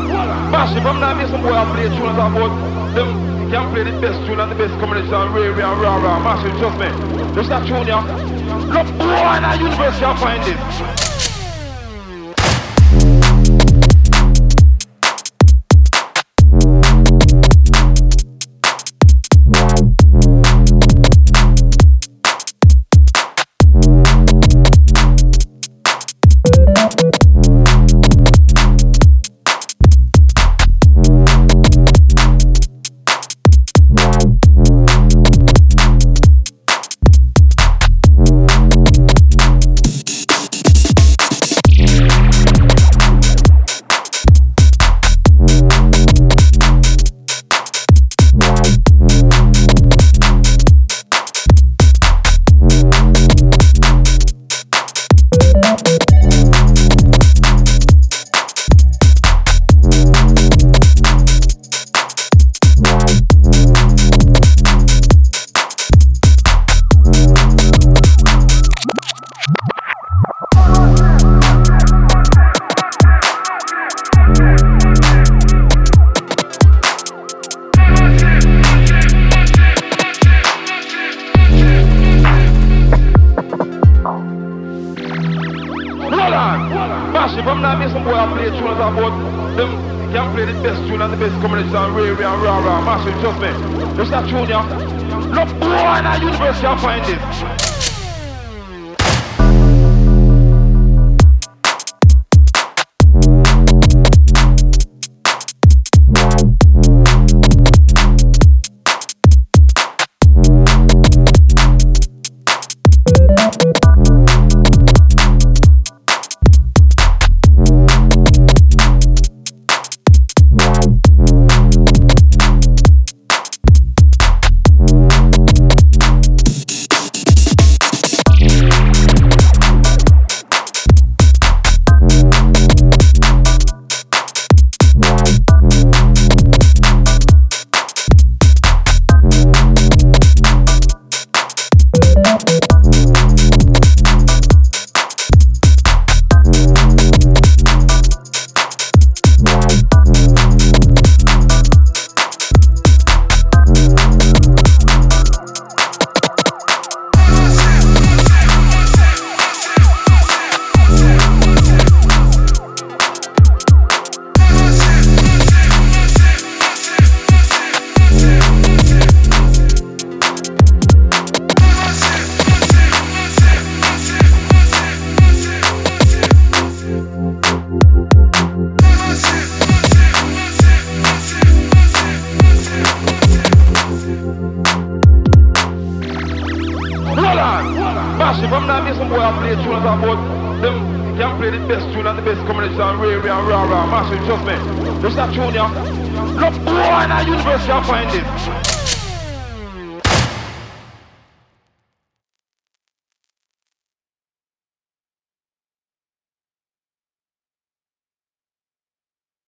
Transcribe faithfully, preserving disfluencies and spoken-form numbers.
Massive, I'm not missing boy I play tunes about them can play the best tune and the best combination Ray Ray and Rah Rah. Massive, trust me. Just that tune ya. Look boy in the universe you'll find it. Massive, I'm not missing boy I play tunes about them can play the best tune and the best combination Ray Ray and Rah Rah. Massive, trust me. Just that tune ya. Look boy in the universe you'll find it. Massive, I'm not missing boy I play tunes about them can play the best tune and the best combination Ray Ray and Rah Rah. Massive, trust me. Just that tune ya. Look boy in the universe you'll find it.